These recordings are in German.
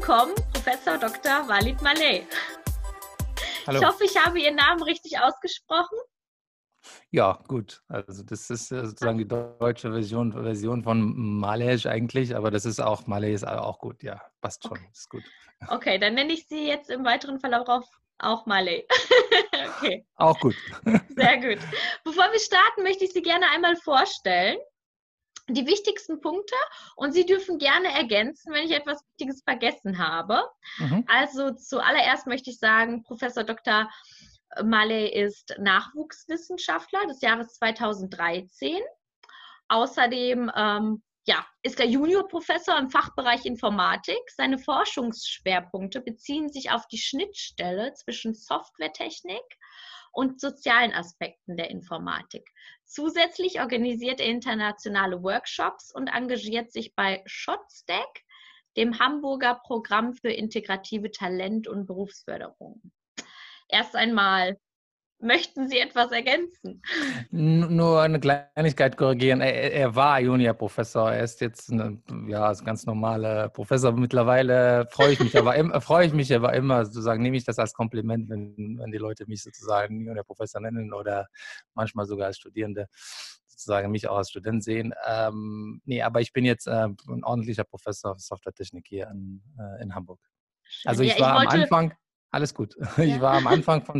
willkommen, Professor Dr. Walid Maleh. Hallo. Ich hoffe, ich habe Ihren Namen richtig ausgesprochen. Ja, gut. Also das ist sozusagen die deutsche Version von Malej eigentlich, aber das ist auch, Maleh ist auch gut. Ja, passt schon. Okay. Ist gut. Okay, dann nenne ich Sie jetzt im weiteren Verlauf auch Maleh. Okay, Auch gut. sehr gut. Bevor wir starten, möchte ich Sie gerne einmal vorstellen. Die wichtigsten Punkte, und Sie dürfen gerne ergänzen, wenn ich etwas Wichtiges vergessen habe. Mhm. Also zuallererst möchte ich sagen, Professor Dr. Maleh ist Nachwuchswissenschaftler des Jahres 2013. Außerdem ist er Juniorprofessor im Fachbereich Informatik. Seine Forschungsschwerpunkte beziehen sich auf die Schnittstelle zwischen Softwaretechnik und sozialen Aspekten der Informatik. Zusätzlich organisiert er internationale Workshops und engagiert sich bei ShotStack, dem Hamburger Programm für integrative Talent- und Berufsförderung. Erst einmal, möchten Sie etwas ergänzen? Nur eine Kleinigkeit korrigieren. Er war Juniorprofessor. Er ist jetzt ein ganz normaler Professor. Mittlerweile freue ich mich aber immer, sozusagen, nehme ich das als Kompliment, wenn die Leute mich sozusagen Juniorprofessor nennen oder manchmal sogar als Studierende sozusagen mich auch als Student sehen. Nee, aber ich bin jetzt ein ordentlicher Professor für Softwaretechnik hier in Hamburg. Schön. Also Ja, ich ich war am wollte, Anfang, alles gut, ich ja. war am Anfang von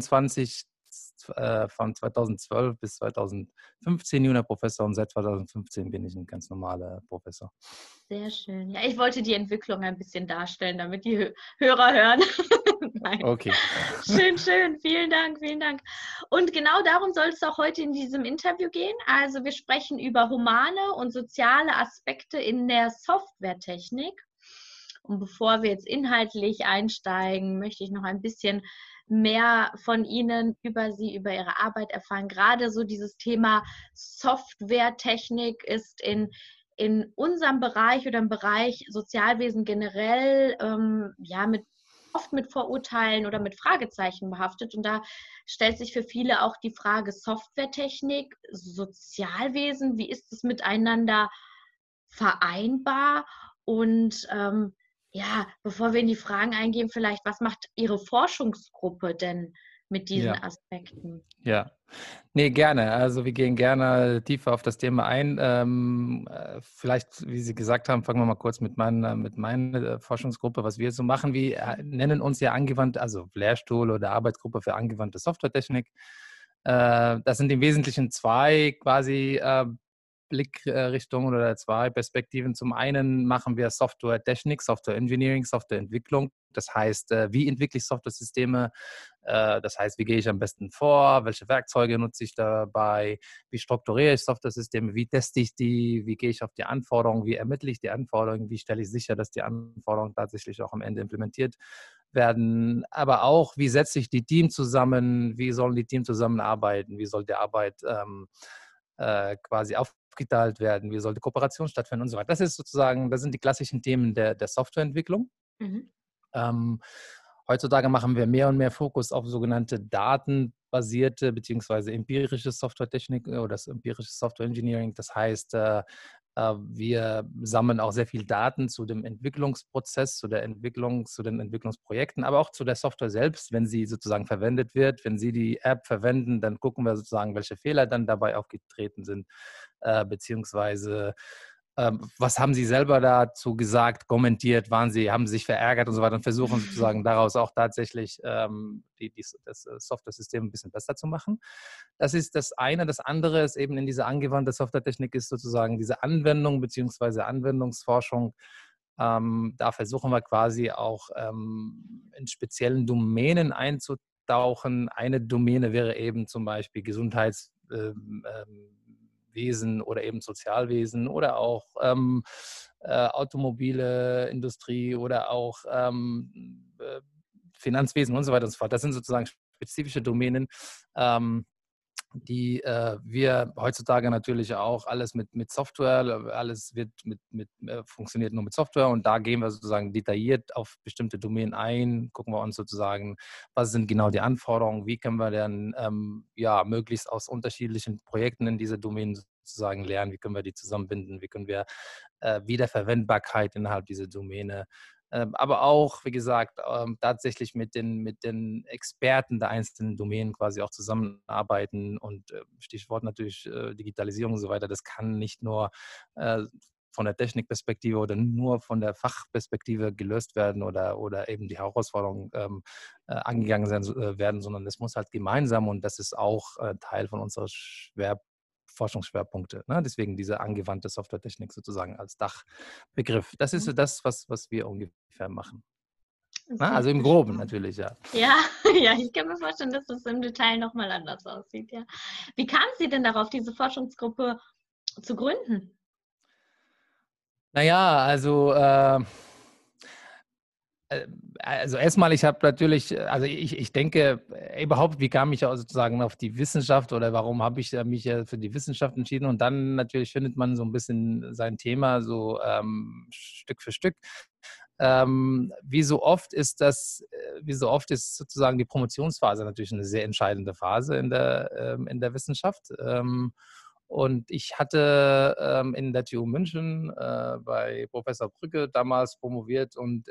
2012 bis 2015 Juniorprofessor und seit 2015 bin ich ein ganz normaler Professor. Sehr schön. Ja, ich wollte die Entwicklung ein bisschen darstellen, damit die Hörer hören. Nein. Okay. Schön, schön. Vielen Dank, vielen Dank. Und genau darum soll es auch heute in diesem Interview gehen. Also wir sprechen über humane und soziale Aspekte in der Softwaretechnik. Und bevor wir jetzt inhaltlich einsteigen, möchte ich noch ein bisschen mehr von Ihnen über Sie, über Ihre Arbeit erfahren. Gerade so dieses Thema Softwaretechnik ist in unserem Bereich oder im Bereich Sozialwesen generell oft mit Vorurteilen oder mit Fragezeichen behaftet. Und da stellt sich für viele auch die Frage Softwaretechnik, Sozialwesen, wie ist es miteinander vereinbar? Und bevor wir in die Fragen eingehen, vielleicht, was macht Ihre Forschungsgruppe denn mit diesen Ja, Aspekten? ja. Nee, gerne. Also wir gehen gerne tiefer auf das Thema ein. Vielleicht, wie Sie gesagt haben, fangen wir mal kurz mit meiner Forschungsgruppe, was wir so machen. Wir nennen uns ja angewandt, also Lehrstuhl oder Arbeitsgruppe für angewandte Softwaretechnik. Das sind im Wesentlichen zwei quasi Blickrichtungen oder zwei Perspektiven. Zum einen machen wir Softwaretechnik, Software Engineering, Softwareentwicklung. Das heißt, wie entwickle ich Softwaresysteme? Das heißt, wie gehe ich am besten vor? Welche Werkzeuge nutze ich dabei? Wie strukturiere ich Softwaresysteme? Wie teste ich die? Wie gehe ich auf die Anforderungen? Wie ermittle ich die Anforderungen? Wie stelle ich sicher, dass die Anforderungen tatsächlich auch am Ende implementiert werden? Aber auch, wie setze ich die Teams zusammen? Wie sollen die Teams zusammenarbeiten? Wie soll die Arbeit quasi aufgeteilt werden? Wie soll die Kooperation stattfinden und so weiter? Das sind die klassischen Themen der Softwareentwicklung. Mhm. Ähm, Heutzutage machen wir mehr und mehr Fokus auf sogenannte datenbasierte bzw. empirische Softwaretechnik oder das empirische Software Engineering. Das heißt, wir sammeln auch sehr viel Daten zu dem Entwicklungsprozess, zu der Entwicklung, zu den Entwicklungsprojekten, aber auch zu der Software selbst, wenn sie sozusagen verwendet wird. Wenn Sie die App verwenden, dann gucken wir sozusagen, welche Fehler dann dabei aufgetreten sind, beziehungsweise was haben Sie selber dazu gesagt, kommentiert, haben Sie sich verärgert und so weiter und versuchen sozusagen daraus auch tatsächlich das Software-System ein bisschen besser zu machen. Das ist das eine. Das andere ist eben in dieser angewandten Softwaretechnik ist sozusagen diese Anwendung bzw. Anwendungsforschung. Da versuchen wir quasi auch in speziellen Domänen einzutauchen. Eine Domäne wäre eben zum Beispiel Gesundheitswesen oder eben Sozialwesen oder auch automobile Industrie oder auch Finanzwesen und so weiter und so fort. Das sind sozusagen spezifische Domänen, die wir heutzutage natürlich auch alles mit Software, alles funktioniert nur mit Software und da gehen wir sozusagen detailliert auf bestimmte Domänen ein, gucken wir uns sozusagen, was sind genau die Anforderungen, wie können wir dann möglichst aus unterschiedlichen Projekten in diese Domänen sozusagen lernen, wie können wir die zusammenbinden, wie können wir Wiederverwendbarkeit innerhalb dieser Domäne aber auch, wie gesagt, tatsächlich mit den Experten der einzelnen Domänen quasi auch zusammenarbeiten und Stichwort natürlich Digitalisierung und so weiter. Das kann nicht nur von der Technikperspektive oder nur von der Fachperspektive gelöst werden oder eben die Herausforderungen angegangen werden, sondern es muss halt gemeinsam und das ist auch Teil von unserer Forschungsschwerpunkte. Ne? Deswegen diese angewandte Softwaretechnik sozusagen als Dachbegriff. Das ist so das, was wir ungefähr machen. Na, Sehr, also im sehr Groben spannend. natürlich, ja. Ja, ja, ich kann mir vorstellen, dass das im Detail nochmal anders aussieht, ja. Wie kamen Sie denn darauf, diese Forschungsgruppe zu gründen? Naja, also erstmal, ich habe natürlich, also ich denke überhaupt, wie kam ich sozusagen auf die Wissenschaft oder warum habe ich mich für die Wissenschaft entschieden und dann natürlich findet man so ein bisschen sein Thema so Stück für Stück. Wie so oft ist sozusagen die Promotionsphase natürlich eine sehr entscheidende Phase in der Wissenschaft. Und ich hatte in der TU München bei Professor Brücke damals promoviert und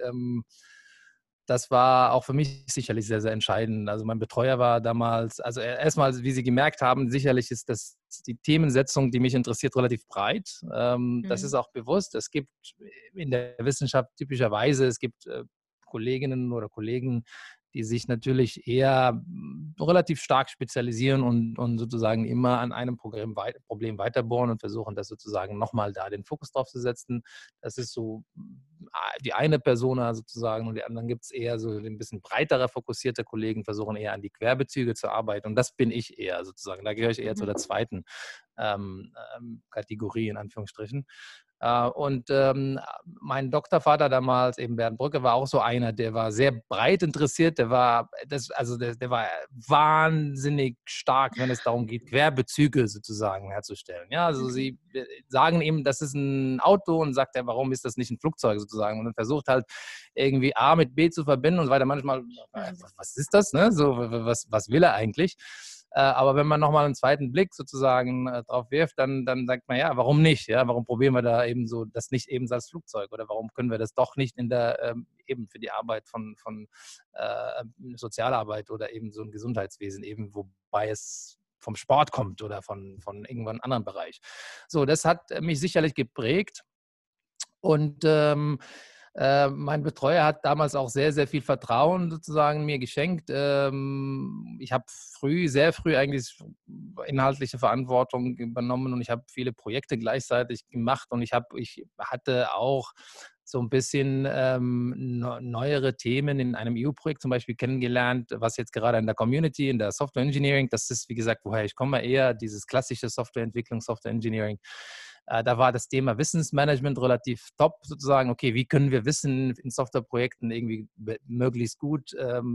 das war auch für mich sicherlich sehr, sehr entscheidend. Also mein Betreuer war damals, also erstmal, wie Sie gemerkt haben, sicherlich ist das die Themensetzung, die mich interessiert, relativ breit. Das ist Mhm. auch bewusst. Es gibt in der Wissenschaft typischerweise, es gibt Kolleginnen oder Kollegen, die sich natürlich eher relativ stark spezialisieren und sozusagen immer an einem Problem weiterbohren und versuchen, das sozusagen nochmal da den Fokus drauf zu setzen. Das ist so die eine Persona sozusagen und die anderen gibt es eher so ein bisschen breiterer fokussierte Kollegen, versuchen eher an die Querbezüge zu arbeiten und das bin ich eher sozusagen. Da gehöre ich eher zu der Mhm. zweiten Kategorie in Anführungsstrichen. Und mein Doktorvater damals, eben Bernd Brücke, war auch so einer, der war sehr breit interessiert, der war wahnsinnig stark, wenn es darum geht, Querbezüge sozusagen herzustellen. Ja, also Okay. sie sagen ihm, das ist ein Auto und sagt er, warum ist das nicht ein Flugzeug sozusagen? Und dann versucht halt irgendwie A mit B zu verbinden und so weiter. Manchmal, was ist das? Ne? So, was will er eigentlich? Aber wenn man nochmal einen zweiten Blick sozusagen drauf wirft, dann sagt man, ja, warum nicht? Ja, warum probieren wir da eben so das nicht eben als Flugzeug? Oder warum können wir das doch nicht in der eben für die Arbeit von Sozialarbeit oder eben so ein Gesundheitswesen eben, wobei es vom Sport kommt oder von irgendwann anderen Bereich. So, das hat mich sicherlich geprägt. Und mein Betreuer hat damals auch sehr, sehr viel Vertrauen sozusagen mir geschenkt. Ich habe sehr früh eigentlich inhaltliche Verantwortung übernommen und ich habe viele Projekte gleichzeitig gemacht und ich hatte auch so ein bisschen neuere Themen in einem EU-Projekt zum Beispiel kennengelernt, was jetzt gerade in der Community, in der Software Engineering, das ist, wie gesagt, woher ich komme, eher dieses klassische Softwareentwicklung, Software Engineering. Da war das Thema Wissensmanagement relativ top, sozusagen. Okay, wie können wir Wissen in Softwareprojekten irgendwie möglichst gut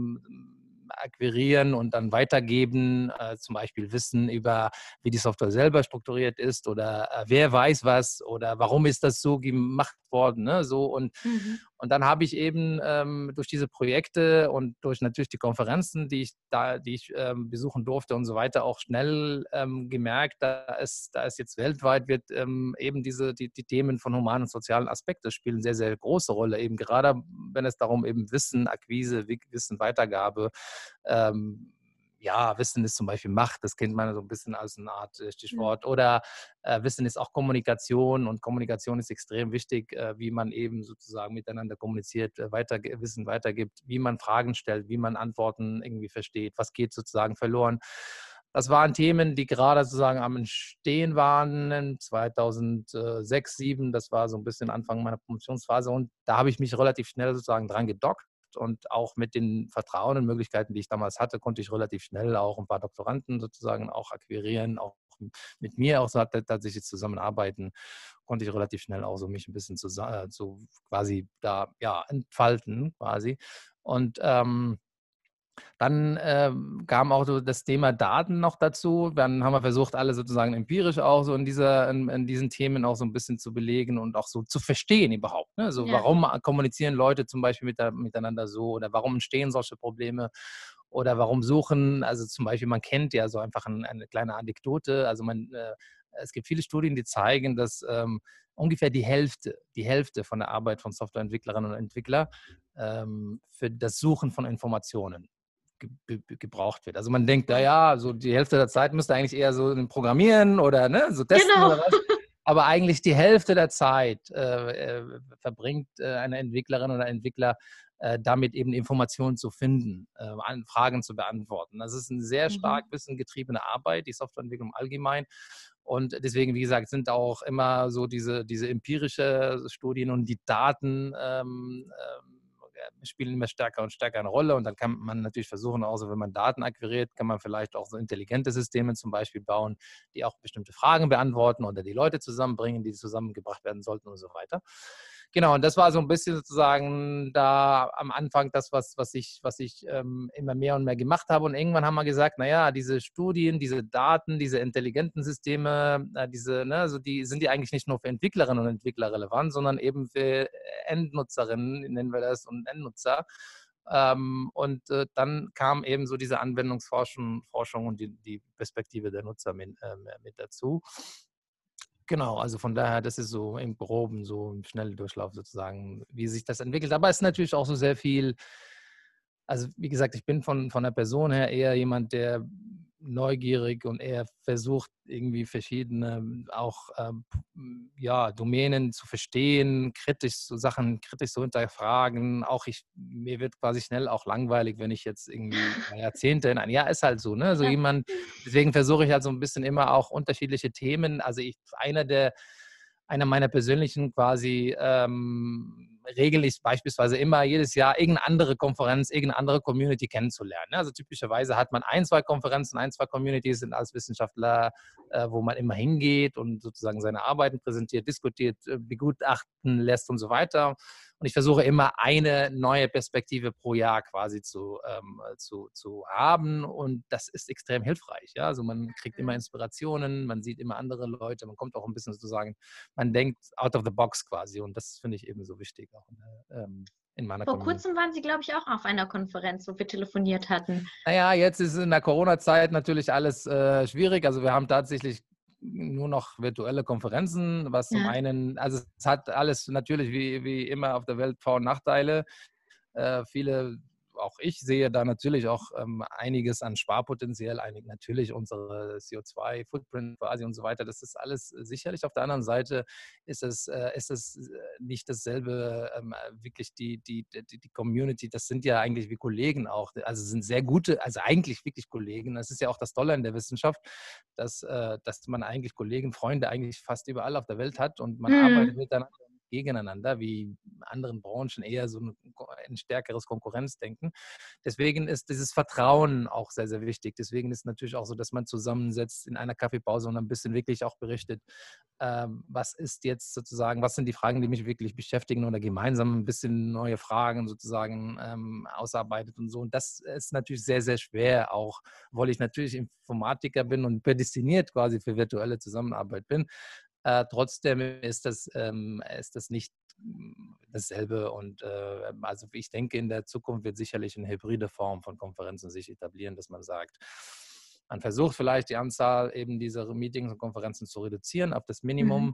akquirieren und dann weitergeben, zum Beispiel Wissen über, wie die Software selber strukturiert ist oder wer weiß was oder warum ist das so gemacht worden. Ne? So, Mhm. und dann habe ich eben durch diese Projekte und durch natürlich die Konferenzen, die ich besuchen durfte und so weiter, auch schnell gemerkt, da ist jetzt weltweit wird eben die Themen von humanen und sozialen Aspekten spielen eine sehr, sehr große Rolle, eben gerade wenn es darum eben Wissen, Akquise, Wissen, Weitergabe ja, Wissen ist zum Beispiel Macht, das kennt man so ein bisschen als eine Art Mhm. Stichwort. Oder Wissen ist auch Kommunikation und Kommunikation ist extrem wichtig, wie man eben sozusagen miteinander kommuniziert, Wissen weitergibt, wie man Fragen stellt, wie man Antworten irgendwie versteht, was geht sozusagen verloren. Das waren Themen, die gerade sozusagen am Entstehen waren 2006, 2007. Das war so ein bisschen Anfang meiner Promotionsphase und da habe ich mich relativ schnell sozusagen dran gedockt und auch mit den Vertrauen und Möglichkeiten, die ich damals hatte, konnte ich relativ schnell auch ein paar Doktoranden sozusagen auch akquirieren, auch mit mir auch so tatsächlich zusammenarbeiten, konnte ich relativ schnell auch so mich ein bisschen so quasi da ja entfalten quasi. Und dann kam auch so das Thema Daten noch dazu. Dann haben wir versucht, alle sozusagen empirisch auch so in diesen Themen auch so ein bisschen zu belegen und auch so zu verstehen überhaupt. Ne? So, Ja. warum kommunizieren Leute zum Beispiel miteinander so oder warum entstehen solche Probleme oder warum suchen, also zum Beispiel, man kennt ja so einfach eine kleine Anekdote, also es gibt viele Studien, die zeigen, dass ungefähr die Hälfte von der Arbeit von Softwareentwicklerinnen und Entwicklern für das Suchen von Informationen gebraucht wird. Also man denkt, naja, so die Hälfte der Zeit müsste eigentlich eher so Programmieren oder ne, so testen Genau. oder was. Aber eigentlich die Hälfte der Zeit verbringt eine Entwicklerin oder Entwickler damit eben Informationen zu finden, Fragen zu beantworten. Das ist eine sehr stark wissengetriebene Arbeit, die Softwareentwicklung allgemein. Und deswegen, wie gesagt, sind auch immer so diese empirische Studien und die Daten spielen immer stärker und stärker eine Rolle. Und dann kann man natürlich versuchen, auch so, wenn man Daten akquiriert, kann man vielleicht auch so intelligente Systeme zum Beispiel bauen, die auch bestimmte Fragen beantworten oder die Leute zusammenbringen, die zusammengebracht werden sollten und so weiter. Genau, und das war so ein bisschen sozusagen da am Anfang das, was ich immer mehr und mehr gemacht habe. Und irgendwann haben wir gesagt, naja, diese Studien, diese Daten, diese intelligenten Systeme, also die sind die eigentlich nicht nur für Entwicklerinnen und Entwickler relevant, sondern eben für Endnutzerinnen, nennen wir das, und Endnutzer. Dann kam eben so diese Anwendungsforschung und die Perspektive der Nutzer mit dazu. Genau, also von daher, das ist so im Groben, so im Schnelldurchlauf sozusagen, wie sich das entwickelt. Aber es ist natürlich auch so sehr viel, also wie gesagt, ich bin von der Person her eher jemand, der neugierig und eher versucht, irgendwie verschiedene auch Domänen zu verstehen, so Sachen kritisch zu hinterfragen. Auch mir wird quasi schnell auch langweilig, wenn ich jetzt irgendwie Jahrzehnte ist halt so, ne? So Ja. jemand, deswegen versuche ich halt so ein bisschen immer auch unterschiedliche Themen. Also einer meiner persönlichen quasi Regeln ist beispielsweise immer jedes Jahr irgendeine andere Konferenz, irgendeine andere Community kennenzulernen. Also typischerweise hat man zwei Konferenzen, zwei Communities sind als Wissenschaftler, wo man immer hingeht und sozusagen seine Arbeiten präsentiert, diskutiert, begutachten lässt und so weiter. Und ich versuche immer eine neue Perspektive pro Jahr quasi zu haben und das ist extrem hilfreich. Ja? Also man kriegt immer Inspirationen, man sieht immer andere Leute, man kommt auch ein bisschen sozusagen, man denkt out of the box quasi und das finde ich eben so wichtig auch in meiner Vor Community. kurzem waren Sie, glaube ich, auch auf einer Konferenz, wo wir telefoniert hatten. Naja, jetzt ist in der Corona-Zeit natürlich alles schwierig. Also wir haben tatsächlich nur noch virtuelle Konferenzen, was zum einen, also es hat alles natürlich wie immer auf der Welt Vor- und Nachteile. Auch ich sehe da natürlich auch einiges an Sparpotenzial, natürlich unsere CO2-Footprint quasi und so weiter. Das ist alles sicherlich. Auf der anderen Seite ist es nicht dasselbe, wirklich die Community, das sind ja eigentlich wie Kollegen auch, also sind sehr gute, also eigentlich wirklich Kollegen. Das ist ja auch das Tolle in der Wissenschaft, dass man eigentlich Kollegen, Freunde eigentlich fast überall auf der Welt hat und man arbeitet miteinander gegeneinander, wie in anderen Branchen eher so ein stärkeres Konkurrenzdenken. Deswegen ist dieses Vertrauen auch sehr, sehr wichtig. Deswegen ist es natürlich auch so, dass man zusammensetzt in einer Kaffeepause und ein bisschen wirklich auch berichtet, was ist jetzt sozusagen, was sind die Fragen, die mich wirklich beschäftigen oder gemeinsam ein bisschen neue Fragen sozusagen ausarbeitet und so. Und das ist natürlich sehr, sehr schwer auch, obwohl ich natürlich Informatiker bin und prädestiniert quasi für virtuelle Zusammenarbeit bin. Trotzdem ist das nicht dasselbe und also ich denke, in der Zukunft wird sicherlich eine hybride Form von Konferenzen sich etablieren, dass man sagt, man versucht vielleicht die Anzahl eben dieser Meetings und Konferenzen zu reduzieren auf das Minimum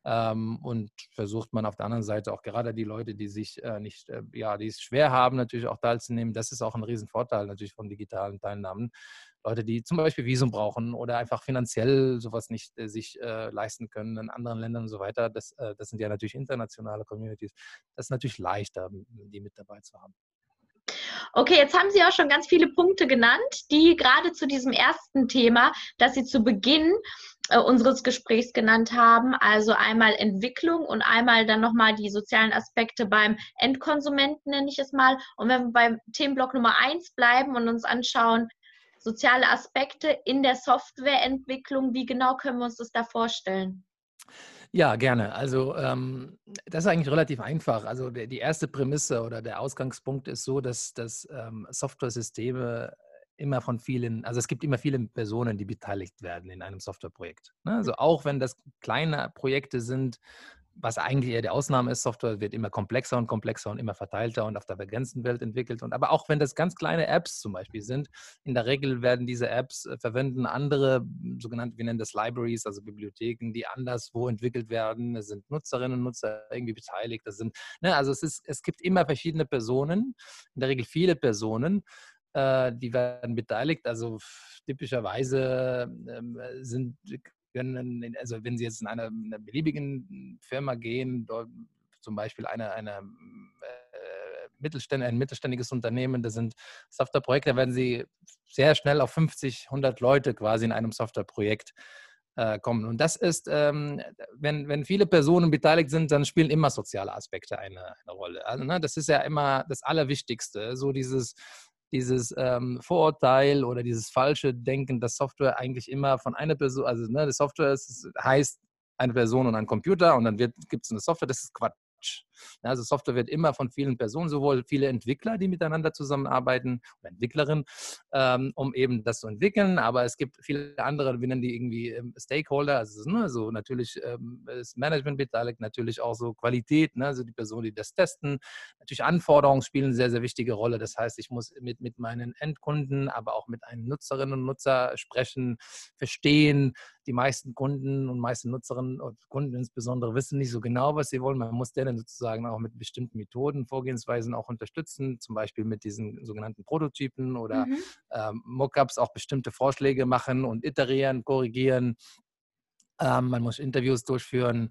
und versucht man auf der anderen Seite auch gerade die Leute, die sich die es schwer haben, natürlich auch teilzunehmen. Das ist auch ein Riesenvorteil natürlich von digitalen Teilnahmen. Leute, die zum Beispiel Visum brauchen oder einfach finanziell sowas nicht sich leisten können in anderen Ländern und so weiter. Das sind ja natürlich internationale Communities. Das ist natürlich leichter, die mit dabei zu haben. Okay, jetzt haben Sie auch schon ganz viele Punkte genannt, die gerade zu diesem ersten Thema, das Sie zu Beginn unseres Gesprächs genannt haben, also einmal Entwicklung und einmal dann nochmal die sozialen Aspekte beim Endkonsumenten, nenne ich es mal. Und wenn wir beim Themenblock Nummer 1 bleiben und uns anschauen, soziale Aspekte in der Softwareentwicklung, wie genau können wir uns das da vorstellen? Ja, gerne. Also das ist eigentlich relativ einfach. Also die erste Prämisse oder der Ausgangspunkt ist so, dass Software-Systeme immer von vielen, also es gibt immer viele Personen, die beteiligt werden in einem Softwareprojekt. Ne? Also auch wenn das kleine Projekte sind, was eigentlich eher die Ausnahme ist. Software wird immer komplexer und immer verteilter und auf der begrenzten Welt entwickelt. Aber auch wenn das ganz kleine Apps zum Beispiel sind, in der Regel werden diese Apps verwenden andere sogenannte, wir nennen das Libraries, also Bibliotheken, die anderswo entwickelt werden. Es sind Nutzerinnen und Nutzer irgendwie beteiligt. Also es gibt immer verschiedene Personen, in der Regel viele Personen, die werden beteiligt. Also typischerweise also wenn Sie jetzt in einer beliebigen Firma gehen, dort zum Beispiel ein mittelständiges Unternehmen, das sind Softwareprojekte, da werden Sie sehr schnell auf 50, 100 Leute quasi in einem Softwareprojekt kommen. Und das ist, wenn viele Personen beteiligt sind, dann spielen immer soziale Aspekte eine Rolle. Also, ne, das ist ja immer das Allerwichtigste, so dieses Vorurteil oder dieses falsche Denken, dass Software eigentlich immer von einer Person, also ne, die Software heißt eine Person und ein Computer und dann gibt es eine Software, das ist Quatsch. Ja, also Software wird immer von vielen Personen, sowohl viele Entwickler, die miteinander zusammenarbeiten, oder Entwicklerinnen, um eben das zu entwickeln, aber es gibt viele andere, wir nennen die irgendwie Stakeholder, also ne, so natürlich ist Management beteiligt, natürlich auch so Qualität, ne, also die Personen, die das testen, natürlich Anforderungen spielen eine sehr, sehr wichtige Rolle. Das heißt, ich muss mit meinen Endkunden, aber auch mit einen Nutzerinnen und Nutzer sprechen, verstehen. Die meisten Kunden und meisten Nutzerinnen und Kunden insbesondere wissen nicht so genau, was sie wollen. Man muss denen sozusagen auch mit bestimmten Methoden, Vorgehensweisen auch unterstützen, zum Beispiel mit diesen sogenannten Prototypen oder Mhm. Mockups auch bestimmte Vorschläge machen und iterieren, korrigieren. Man muss Interviews durchführen.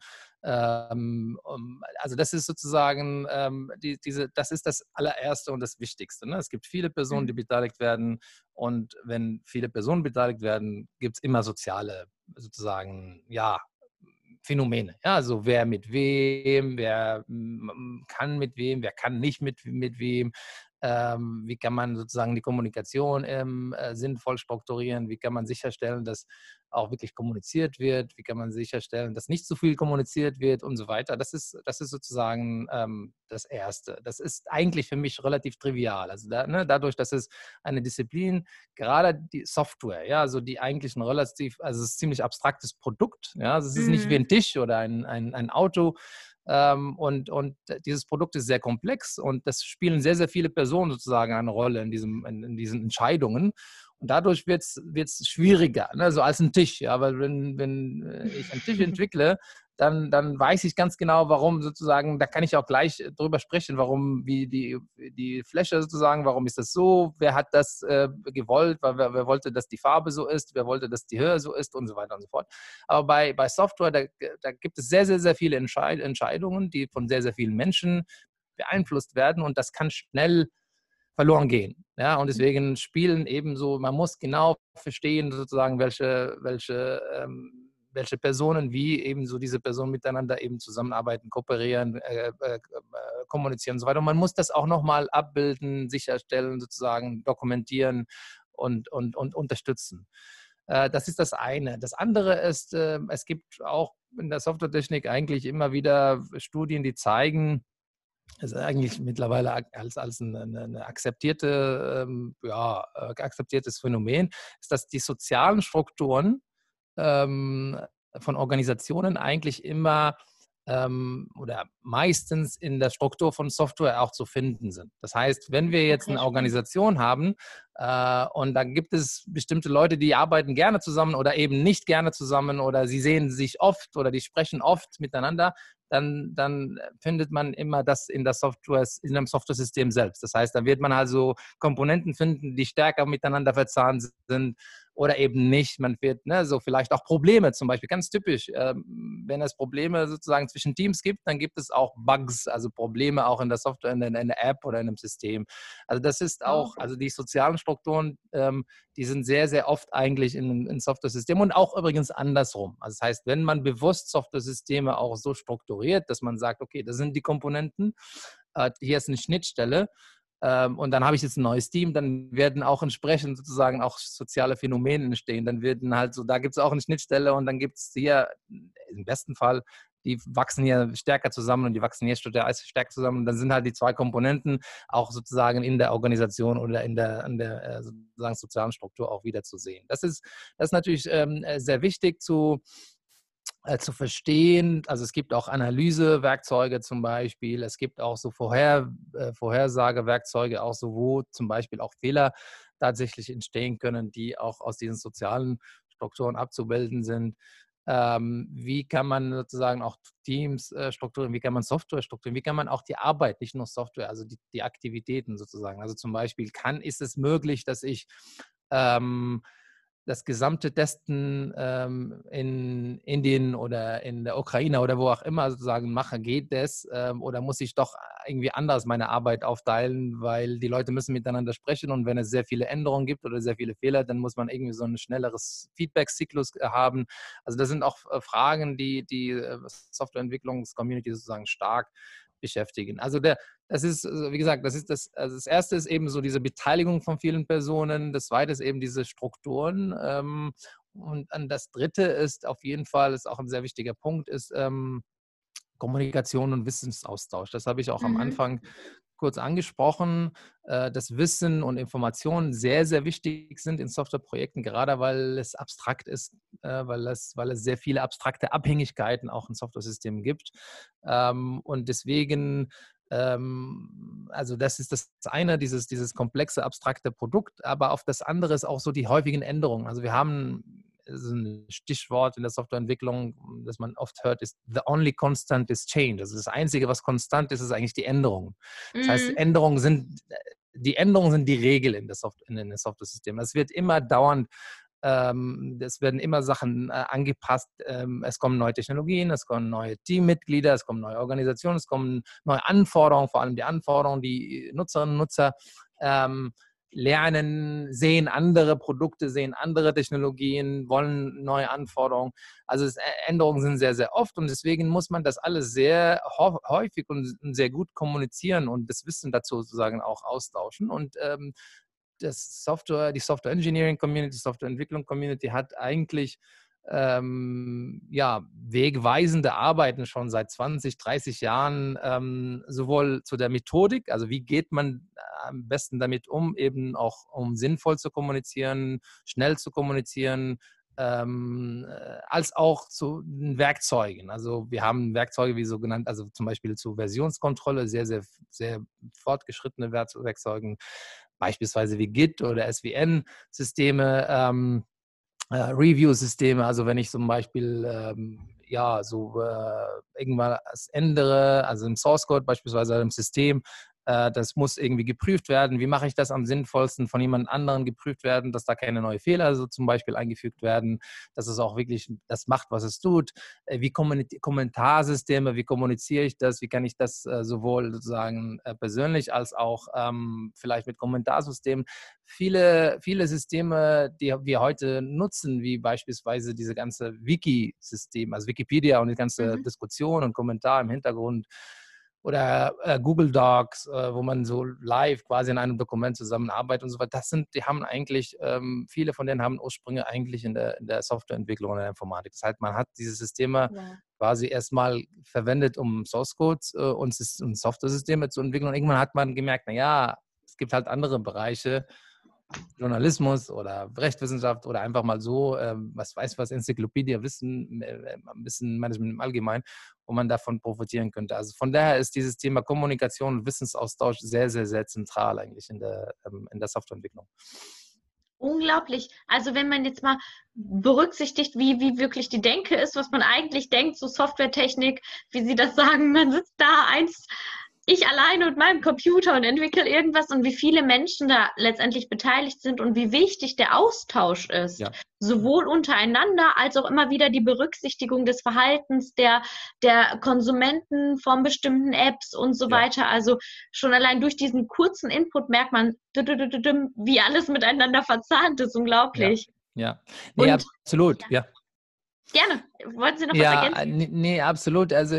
Also das ist sozusagen das ist das allererste und das Wichtigste. Ne? Es gibt viele Personen, die Mhm. beteiligt werden und wenn viele Personen beteiligt werden, gibt es immer soziale sozusagen, ja, Phänomene. Ja, also wer mit wem, wer kann mit wem, wer kann nicht mit wem. Wie kann man sozusagen die Kommunikation sinnvoll strukturieren? Wie kann man sicherstellen, dass auch wirklich kommuniziert wird? Wie kann man sicherstellen, dass nicht zu viel kommuniziert wird und so weiter? Das ist sozusagen das Erste. Das ist eigentlich für mich relativ trivial. Also dadurch, dass es eine Disziplin, gerade die Software, ja, also die eigentlich ein relativ, also es ist ein ziemlich abstraktes Produkt. Ja, also es ist nicht wie ein Mhm. Tisch oder ein Auto. Und dieses Produkt ist sehr komplex und das spielen sehr, sehr viele Personen sozusagen eine Rolle in diesen Entscheidungen. Und dadurch wird es schwieriger, ne? So als ein Tisch. Ja? Weil wenn ich einen Tisch entwickle, dann weiß ich ganz genau, warum sozusagen, da kann ich auch gleich drüber sprechen, warum, wie die Fläche sozusagen, warum ist das so, wer hat das gewollt, wer wollte, dass die Farbe so ist, wer wollte, dass die Höhe so ist und so weiter und so fort. Aber bei Software, da gibt es sehr, sehr, sehr viele Entscheidungen, die von sehr, sehr vielen Menschen beeinflusst werden und das kann schnell verloren gehen. Ja, und deswegen spielen ebenso, man muss genau verstehen, sozusagen, welche Personen, wie eben so diese Personen miteinander eben zusammenarbeiten, kooperieren, kommunizieren und so weiter. Und man muss das auch nochmal abbilden, sicherstellen, sozusagen dokumentieren und unterstützen. Das ist das eine. Das andere ist, es gibt auch in der Softwaretechnik eigentlich immer wieder Studien, die zeigen, ist eigentlich mittlerweile als eine akzeptierte, akzeptiertes Phänomen, ist, dass die sozialen Strukturen ähm, von Organisationen eigentlich immer oder meistens in der Struktur von Software auch zu finden sind. Das heißt, wenn wir jetzt Okay, eine spannend. Organisation haben und da gibt es bestimmte Leute, die arbeiten gerne zusammen oder eben nicht gerne zusammen oder sie sehen sich oft oder die sprechen oft miteinander, dann findet man immer das in einem Software-System selbst. Das heißt, da wird man also Komponenten finden, die stärker miteinander verzahnt sind oder eben nicht. Man wird so vielleicht auch Probleme, zum Beispiel ganz typisch. Wenn es Probleme sozusagen zwischen Teams gibt, dann gibt es auch Bugs, also Probleme auch in der Software, in der App oder in einem System. Also das ist Oh. auch, also die sozialen Strukturen, die sind sehr, sehr oft eigentlich in Software-Systemen und auch übrigens andersrum. Also das heißt, wenn man bewusst Software-Systeme auch so strukturiert, dass man sagt, okay, das sind die Komponenten, hier ist eine Schnittstelle, und dann habe ich jetzt ein neues Team, dann werden auch entsprechend sozusagen auch soziale Phänomene entstehen. Dann werden halt so, da gibt es auch eine Schnittstelle und dann gibt es hier im besten Fall, die wachsen hier stärker zusammen und die wachsen hier stärker zusammen. Und dann sind halt die zwei Komponenten auch sozusagen in der Organisation oder in der sozusagen sozialen Struktur auch wieder zu sehen. Das ist natürlich sehr wichtig zu verstehen. Also es gibt auch Analysewerkzeuge zum Beispiel. Es gibt auch so Vorhersagewerkzeuge, auch so, wo zum Beispiel auch Fehler tatsächlich entstehen können, die auch aus diesen sozialen Strukturen abzubilden sind. Wie kann man sozusagen auch Teams strukturieren, wie kann man Software strukturieren, wie kann man auch die Arbeit, nicht nur Software, also die Aktivitäten sozusagen. Also zum Beispiel ist es möglich, dass ich das gesamte Testen in Indien oder in der Ukraine oder wo auch immer sozusagen mache, geht das? Oder muss ich doch irgendwie anders meine Arbeit aufteilen, weil die Leute müssen miteinander sprechen und wenn es sehr viele Änderungen gibt oder sehr viele Fehler, dann muss man irgendwie so ein schnelleres Feedback-Zyklus haben. Also das sind auch Fragen, die Softwareentwicklungs-Community sozusagen stark beschäftigen. Also das ist, wie gesagt, also das erste ist eben so diese Beteiligung von vielen Personen, das zweite ist eben diese Strukturen und dann das dritte ist auf jeden Fall, ist auch ein sehr wichtiger Punkt, ist Kommunikation und Wissensaustausch. Das habe ich auch am Mhm. Anfang kurz angesprochen, dass Wissen und Informationen sehr, sehr wichtig sind in Softwareprojekten, gerade weil es abstrakt ist, weil es sehr viele abstrakte Abhängigkeiten auch in Softwaresystemen gibt. Und deswegen, also das ist das eine, dieses komplexe, abstrakte Produkt, aber auf das andere ist auch so die häufigen Änderungen. Also wir haben so ein Stichwort in der Softwareentwicklung, das man oft hört, ist the only constant is change. Also das Einzige, was konstant ist, ist eigentlich die Änderung. Das heißt, Mhm. die Änderungen sind die Regel in den Software-Systemen. Es wird immer dauernd, es werden immer Sachen angepasst. Es kommen neue Technologien, es kommen neue Teammitglieder, es kommen neue Organisationen, es kommen neue Anforderungen, vor allem die Anforderungen, die Nutzerinnen und Nutzer lernen, sehen andere Produkte, sehen andere Technologien, wollen neue Anforderungen. Also Änderungen sind sehr, sehr oft und deswegen muss man das alles sehr häufig und sehr gut kommunizieren und das Wissen dazu sozusagen auch austauschen. Und die Software Engineering Community, die Softwareentwicklung Community hat eigentlich ja, wegweisende Arbeiten schon seit 20, 30 Jahren, sowohl zu der Methodik, also wie geht man am besten damit um, eben auch um sinnvoll zu kommunizieren, schnell zu kommunizieren, als auch zu den Werkzeugen. Also wir haben Werkzeuge wie sogenannt, also zum Beispiel zur Versionskontrolle, sehr, sehr, sehr fortgeschrittene Werkzeuge, beispielsweise wie Git oder SVN-Systeme, Review-Systeme, also wenn ich zum Beispiel ja, so irgendwas ändere, also im Source Code beispielsweise im System, das muss irgendwie geprüft werden. Wie mache ich das am sinnvollsten von jemand anderem geprüft werden, dass da keine neuen Fehler so zum Beispiel eingefügt werden, dass es auch wirklich das macht, was es tut. Wie Kommentarsysteme, wie kommuniziere ich das, wie kann ich das sowohl sozusagen persönlich als auch vielleicht mit Kommentarsystemen. Viele Systeme, die wir heute nutzen, wie beispielsweise diese ganze Wiki-System, also Wikipedia und die ganze Mhm. Diskussion und Kommentar im Hintergrund oder Google Docs, wo man so live quasi in einem Dokument zusammenarbeitet und so weiter. Die haben eigentlich, viele von denen haben Ursprünge eigentlich in der Softwareentwicklung und in der Informatik. Das heißt, man hat diese Systeme Wow. quasi erstmal verwendet, um Source Codes und Software-Systeme zu entwickeln. Und irgendwann hat man gemerkt, naja, es gibt halt andere Bereiche, Journalismus oder Rechtswissenschaft oder einfach mal so, was Enzyklopädie, Wissen, Management im Allgemeinen, wo man davon profitieren könnte. Also von daher ist dieses Thema Kommunikation und Wissensaustausch sehr, sehr, sehr zentral eigentlich in der Softwareentwicklung. Unglaublich. Also wenn man jetzt mal berücksichtigt, wie wirklich die Denke ist, was man eigentlich denkt, so Softwaretechnik, wie Sie das sagen, man sitzt da ich alleine mit meinem Computer und entwickle irgendwas und wie viele Menschen da letztendlich beteiligt sind und wie wichtig der Austausch ist, Ja, sowohl untereinander als auch immer wieder die Berücksichtigung des Verhaltens der Konsumenten von bestimmten Apps und so ja, weiter. Also schon allein durch diesen kurzen Input merkt man, wie alles miteinander verzahnt ist. ja, Unglaublich. ja. Nee, Und absolut, ja, ja. gerne. Wollten Sie noch was Ja, ergänzen? nee, absolut. Also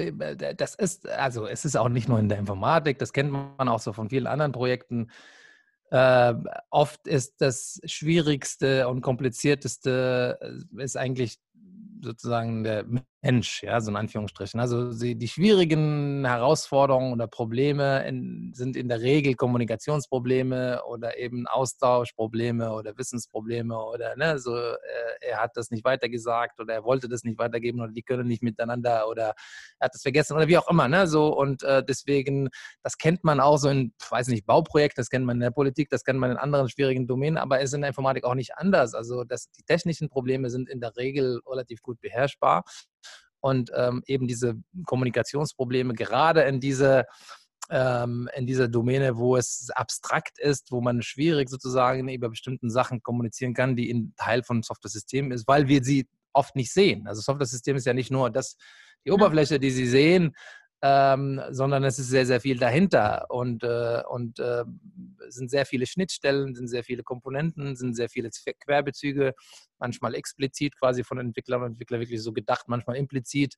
es ist auch nicht nur in der Informatik, das kennt man auch so von vielen anderen Projekten. Äh, Oft ist das Schwierigste und Komplizierteste ist eigentlich sozusagen der Mensch, ja, so in Anführungsstrichen. Also die schwierigen Herausforderungen oder Probleme sind in der Regel Kommunikationsprobleme oder eben Austauschprobleme oder Wissensprobleme oder ne, so er hat das nicht weitergesagt oder er wollte das nicht weitergeben oder die können nicht miteinander oder er hat es vergessen oder wie auch immer. Ne, so und deswegen, das kennt man auch so in, weiß nicht, Bauprojekten, das kennt man in der Politik, das kennt man in anderen schwierigen Domänen, aber es ist in der Informatik auch nicht anders. Also die technischen Probleme sind in der Regel relativ gut beherrschbar. Und eben diese Kommunikationsprobleme, gerade in dieser Domäne, wo es abstrakt ist, wo man schwierig sozusagen über bestimmten Sachen kommunizieren kann, die ein Teil von Software-Systemen ist, weil wir sie oft nicht sehen. Also Software-System ist ja nicht nur die Oberfläche, die Sie sehen, sondern es ist sehr, sehr viel dahinter und sind sehr viele Schnittstellen, sind sehr viele Komponenten, sind sehr viele Querbezüge, manchmal explizit quasi von Entwicklern und Entwickler wirklich so gedacht, manchmal implizit.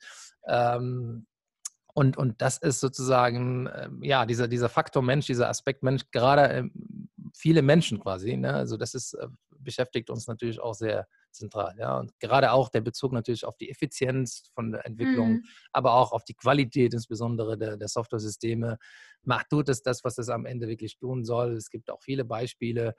Und das ist sozusagen, ja, dieser Faktor Mensch, dieser Aspekt Mensch, gerade viele Menschen quasi, ne? Also das ist, beschäftigt uns natürlich auch sehr zentral, ja. Und gerade auch der Bezug natürlich auf die Effizienz von der Entwicklung, aber auch auf die Qualität insbesondere der Software-Systeme. Tut es das, was es am Ende wirklich tun soll? Es gibt auch viele Beispiele,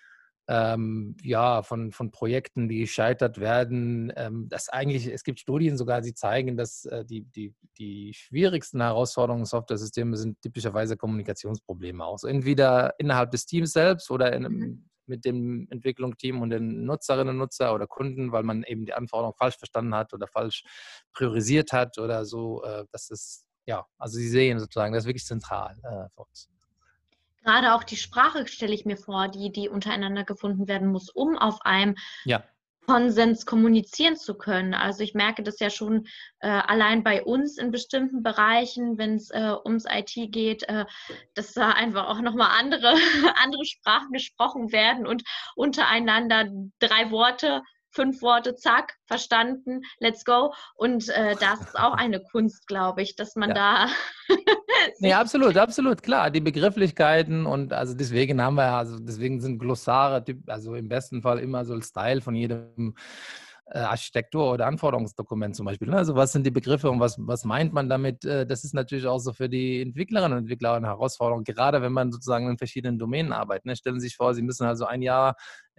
ja, von Projekten, die gescheitert werden. Es gibt Studien sogar, die zeigen, dass die schwierigsten Herausforderungen in Software-Systeme sind typischerweise Kommunikationsprobleme. Auch so entweder innerhalb des Teams selbst oder mit dem Entwicklungsteam und den Nutzerinnen und Nutzer oder Kunden, weil man eben die Anforderungen falsch verstanden hat oder falsch priorisiert hat oder so. Das ist, ja, also Sie sehen sozusagen, das ist wirklich zentral für uns. Gerade auch die Sprache stelle ich mir vor, die untereinander gefunden werden muss, um auf einem Konsens kommunizieren zu können. Also ich merke das ja schon allein bei uns in bestimmten Bereichen, wenn es ums IT geht, dass da einfach auch nochmal andere Sprachen gesprochen werden und untereinander 3 Worte, 5 Worte, zack, verstanden, let's go. Und das ist auch eine Kunst, glaube ich, dass man da Nee, absolut, absolut, klar. Die Begrifflichkeiten und also deswegen sind Glossare, also im besten Fall immer so ein Style von jedem Architektur- oder Anforderungsdokument zum Beispiel. Also was sind die Begriffe und was meint man damit? Das ist natürlich auch so für die Entwicklerinnen und Entwickler eine Herausforderung, gerade wenn man sozusagen in verschiedenen Domänen arbeitet. Ne? Stellen Sie sich vor, Sie müssen also ein Jahr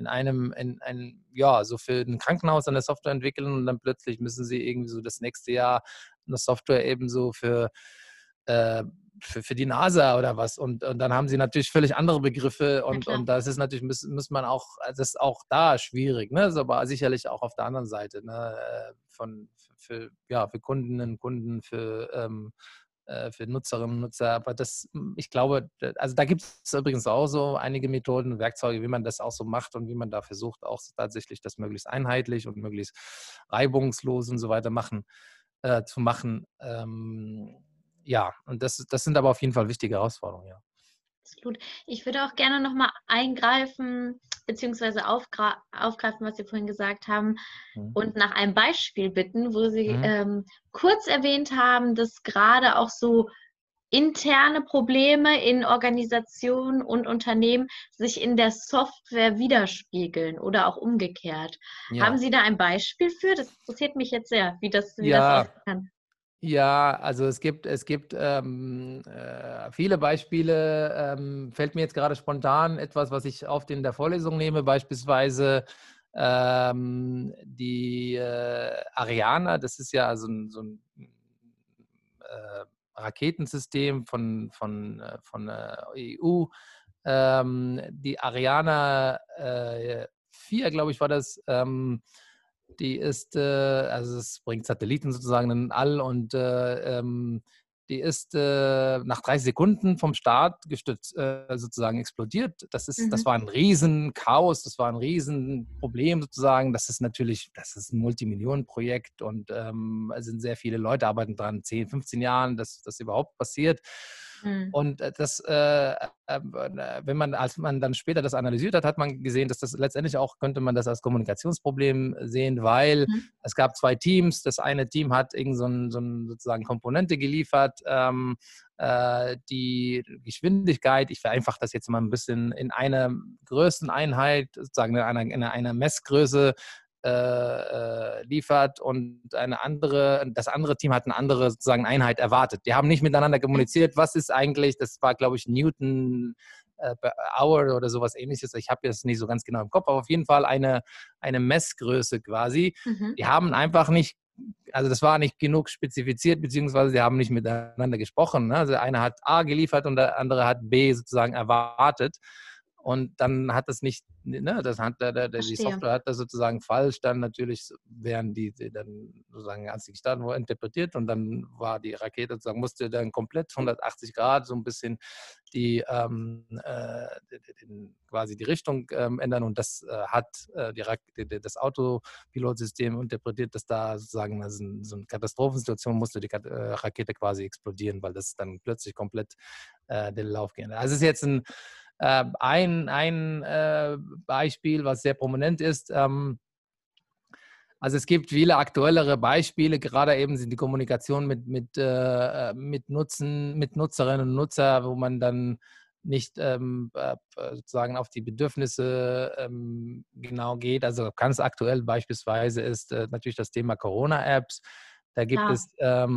so für ein Krankenhaus eine Software entwickeln und dann plötzlich müssen Sie irgendwie so das nächste Jahr eine Software ebenso für die NASA oder was. Und dann haben sie natürlich völlig andere Begriffe und das ist natürlich, muss man auch, das ist auch da schwierig, ne? Das ist aber sicherlich auch auf der anderen Seite, ne? Für Kundinnen und Kunden, für Nutzerinnen und Nutzer. Aber ich glaube, also da gibt es übrigens auch so einige Methoden und Werkzeuge, wie man das auch so macht und wie man da versucht, auch tatsächlich das möglichst einheitlich und möglichst reibungslos und so weiter zu machen. Ja, und das sind aber auf jeden Fall wichtige Herausforderungen, ja. Absolut. Ich würde auch gerne nochmal eingreifen, beziehungsweise aufgreifen, was Sie vorhin gesagt haben, und nach einem Beispiel bitten, wo Sie kurz erwähnt haben, dass gerade auch so interne Probleme in Organisationen und Unternehmen sich in der Software widerspiegeln oder auch umgekehrt. Ja. Haben Sie da ein Beispiel für? Das interessiert mich jetzt sehr, wie das aussehen kann. Ja, also es gibt viele Beispiele. Fällt mir jetzt gerade spontan etwas, was ich oft in der Vorlesung nehme, beispielsweise die Ariane. Das ist ja also so ein Raketensystem von der EU. Die Ariane 4, glaube ich, war das. Die ist, also es bringt Satelliten sozusagen in den All und die ist nach 30 Sekunden vom Start gestützt, sozusagen explodiert. Das war ein Riesenchaos, das war ein Riesenproblem sozusagen. Das ist ein Multimillionenprojekt und es sind sehr viele Leute, arbeiten dran, 10, 15 Jahren, dass das überhaupt passiert. Und als man dann später das analysiert hat, hat man gesehen, dass das letztendlich auch, könnte man das als Kommunikationsproblem sehen, weil es gab 2 Teams. Das eine Team hat so eine sozusagen Komponente geliefert, die Geschwindigkeit, ich vereinfache das jetzt mal ein bisschen, in einer Größeneinheit, sozusagen in einer Messgröße liefert und das andere Team hat eine andere sozusagen Einheit erwartet. Die haben nicht miteinander kommuniziert, was ist eigentlich, das war glaube ich Newton per Hour oder sowas ähnliches. Ich habe jetzt nicht so ganz genau im Kopf, aber auf jeden Fall eine Messgröße quasi. Die haben einfach nicht, also das war nicht genug spezifiziert, beziehungsweise sie haben nicht miteinander gesprochen. Ne? Also einer hat A geliefert und der andere hat B sozusagen erwartet. Und dann hat das nicht, ne, die Software hat das sozusagen falsch, dann natürlich werden die dann sozusagen, als die gestartet wurde, interpretiert und dann war die Rakete sozusagen, musste dann komplett 180 Grad so ein bisschen quasi die Richtung ändern und das hat das Autopilotsystem interpretiert, dass da sozusagen so eine Katastrophensituation musste die Rakete quasi explodieren, weil das dann plötzlich komplett den Lauf ging. Also es ist jetzt ein Beispiel, was sehr prominent ist. Also es gibt viele aktuellere Beispiele, gerade eben sind die Kommunikation mit Nutzerinnen und Nutzern, wo man dann nicht sozusagen auf die Bedürfnisse genau geht. Also ganz aktuell beispielsweise ist natürlich das Thema Corona-Apps. Da gibt es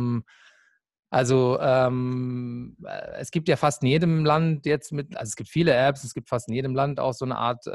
es gibt ja fast in jedem Land jetzt also es gibt viele Apps, es gibt fast in jedem Land auch so eine Art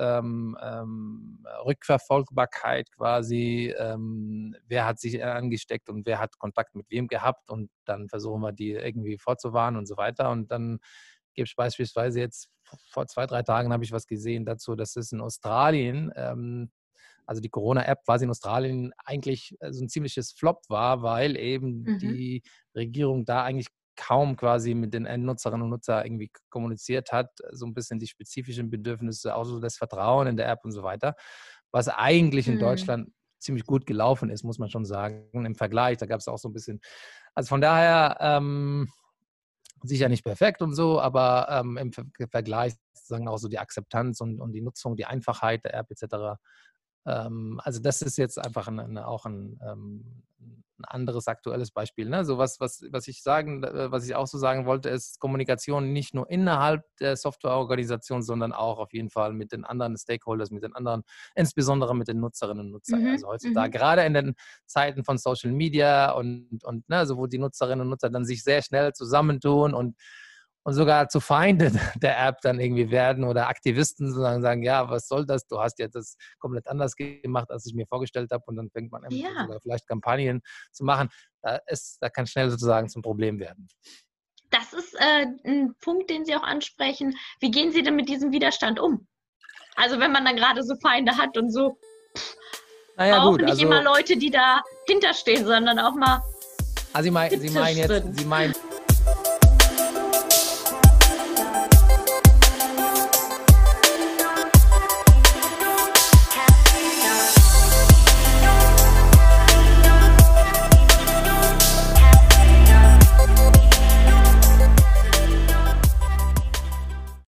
Rückverfolgbarkeit quasi. Wer hat sich angesteckt und wer hat Kontakt mit wem gehabt und dann versuchen wir die irgendwie vorzuwarnen und so weiter. Und dann gibt es beispielsweise jetzt vor 2-3 Tagen habe ich was gesehen dazu, dass es in Australien also die Corona-App quasi in Australien eigentlich so ein ziemliches Flop war, weil eben die Regierung da eigentlich kaum quasi mit den Endnutzerinnen und Nutzern irgendwie kommuniziert hat, so ein bisschen die spezifischen Bedürfnisse, auch so das Vertrauen in der App und so weiter, was eigentlich in Deutschland ziemlich gut gelaufen ist, muss man schon sagen, im Vergleich. Da gab es auch so ein bisschen, also von daher sicher nicht perfekt und so, aber im Vergleich sozusagen auch so die Akzeptanz und die Nutzung, die Einfachheit der App etc. Also das ist jetzt einfach auch ein anderes aktuelles Beispiel. Ne? So was ich auch so sagen wollte, ist Kommunikation nicht nur innerhalb der Softwareorganisation, sondern auch auf jeden Fall mit den anderen Stakeholders, mit den anderen, insbesondere mit den Nutzerinnen und Nutzern. Also heutzutage, gerade in den Zeiten von Social Media und ne, also wo die Nutzerinnen und Nutzer dann sich sehr schnell zusammentun und sogar zu Feinden der App dann irgendwie werden oder Aktivisten sozusagen sagen, ja, was soll das? Du hast jetzt das komplett anders gemacht, als ich mir vorgestellt habe und dann fängt man an, sogar vielleicht Kampagnen zu machen. Da kann schnell sozusagen zum Problem werden. Das ist ein Punkt, den Sie auch ansprechen. Wie gehen Sie denn mit diesem Widerstand um? Also wenn man dann gerade so Feinde hat und so, auch nicht immer Leute, die da hinterstehen, sondern auch mal Sie meinen